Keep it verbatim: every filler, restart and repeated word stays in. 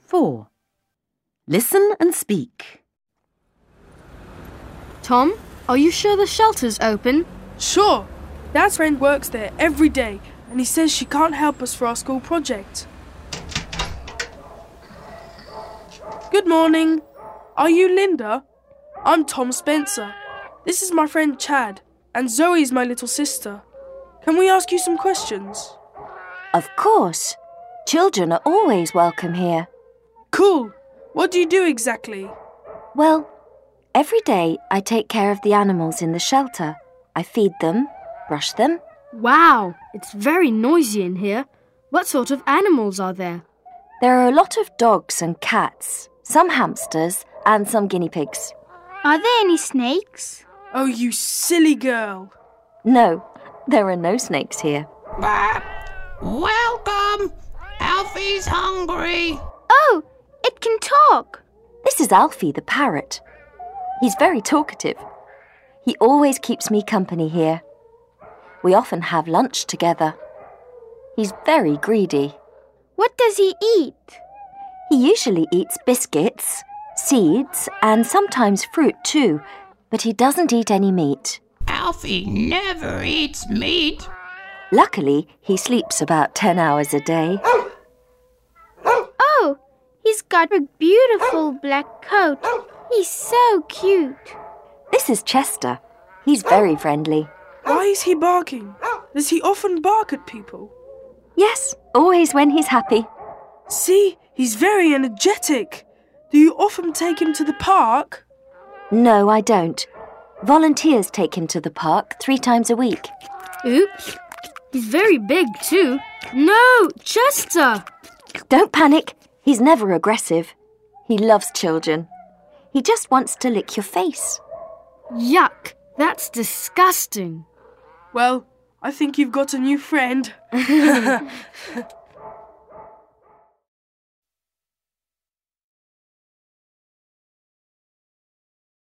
four. Listen and speak. Tom, are you sure the shelter's open? Sure. Dad's friend works there every day and he says she can't help us for our school project. Good morning. Are you Linda? I'm Tom Spencer. This is my friend Chad, and Zoe's my little sister. Can we ask you some questions? Of course. Children are always welcome here. Cool. What do you do exactly? Well, every day I take care of the animals in the shelter. I feed them, brush them. Wow, it's very noisy in here. What sort of animals are there? There are a lot of dogs and cats, some hamsters and some guinea pigs. Are there any snakes? Oh, you silly girl. No, there are no snakes here. Bah. Welcome! Alfie's hungry. Oh, it can talk. This is Alfie the parrot. He's very talkative. He always keeps me company here. We often have lunch together. He's very greedy. What does he eat? He usually eats biscuits, seeds, and sometimes fruit too, but he doesn't eat any meat. Alfie never eats meat. Luckily, he sleeps about ten hours a day. Oh, he's got a beautiful black coat. He's so cute. This is Chester. He's very friendly. Why is he barking? Does he often bark at people? Yes, always when he's happy. See, he's very energetic. Do you often take him to the park? No, I don't. Volunteers take him to the park three times a week. Oops. He's very big too. No, Chester! Don't panic. He's never aggressive. He loves children. He just wants to lick your face. Yuck, that's disgusting. Well, I think you've got a new friend.